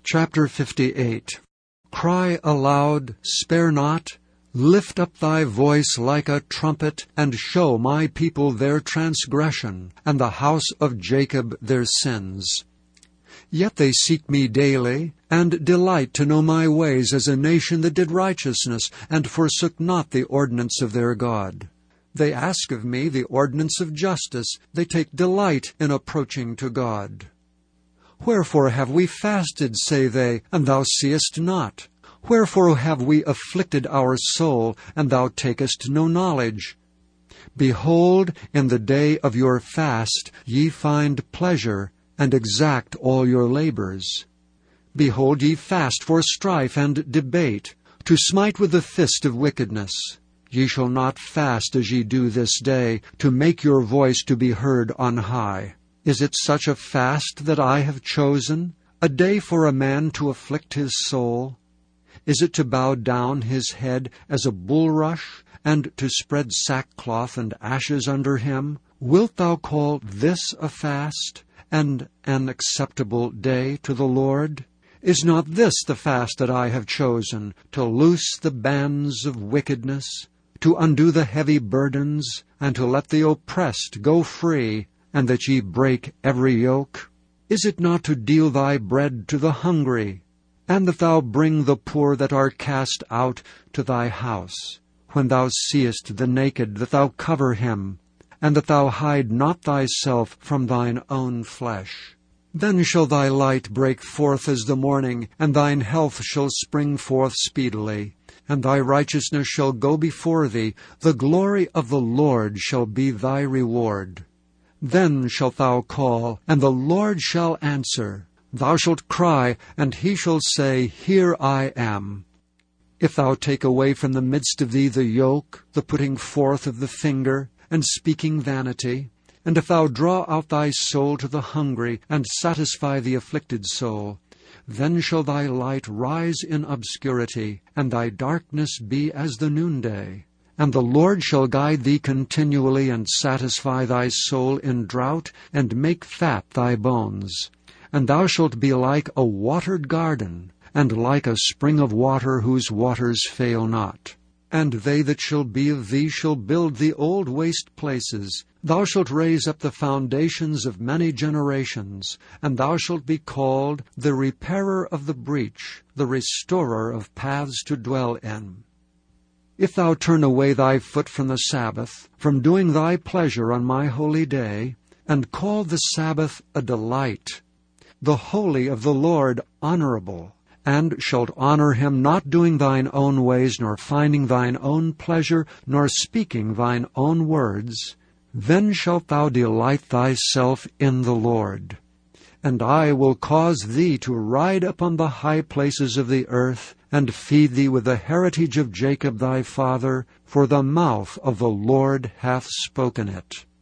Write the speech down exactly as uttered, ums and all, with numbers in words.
Chapter fifty-eight. Cry aloud, spare not, lift up thy voice like a trumpet, and show my people their transgression, and the house of Jacob their sins. Yet they seek me daily, and delight to know my ways, as a nation that did righteousness, and forsook not the ordinance of their God. They ask of me the ordinance of justice, they take delight in approaching to God. Wherefore have we fasted, say they, and thou seest not? Wherefore have we afflicted our soul, and thou takest no knowledge? Behold, in the day of your fast ye find pleasure, and exact all your labors. Behold, ye fast for strife and debate, to smite with the fist of wickedness. Ye shall not fast as ye do this day, to make your voice to be heard on high. Is it such a fast that I have chosen, a day for a man to afflict his soul? Is it to bow down his head as a bulrush, and to spread sackcloth and ashes under him? Wilt thou call this a fast, and an acceptable day to the Lord? Is not this the fast that I have chosen, to loose the bands of wickedness, to undo the heavy burdens, and to let the oppressed go free, and that ye break every yoke? Is it not to deal thy bread to the hungry, and that thou bring the poor that are cast out to thy house? When thou seest the naked, that thou cover him, and that thou hide not thyself from thine own flesh. Then shall thy light break forth as the morning, and thine health shall spring forth speedily, and thy righteousness shall go before thee. The glory of the Lord shall be thy reward. Then shalt thou call, and the Lord shall answer. Thou shalt cry, and he shall say, Here I am. If thou take away from the midst of thee the yoke, the putting forth of the finger, and speaking vanity, and if thou draw out thy soul to the hungry, and satisfy the afflicted soul, then shall thy light rise in obscurity, and thy darkness be as the noonday. And the Lord shall guide thee continually, and satisfy thy soul in drought, and make fat thy bones. And thou shalt be like a watered garden, and like a spring of water whose waters fail not. And they that shall be of thee shall build the old waste places. Thou shalt raise up the foundations of many generations, and thou shalt be called the repairer of the breach, the restorer of paths to dwell in. If thou turn away thy foot from the Sabbath, from doing thy pleasure on my holy day, and call the Sabbath a delight, the holy of the Lord honorable, and shalt honor him, not doing thine own ways, nor finding thine own pleasure, nor speaking thine own words, then shalt thou delight thyself in the Lord. And I will cause thee to ride upon the high places of the earth, and feed thee with the heritage of Jacob thy father, for the mouth of the Lord hath spoken it.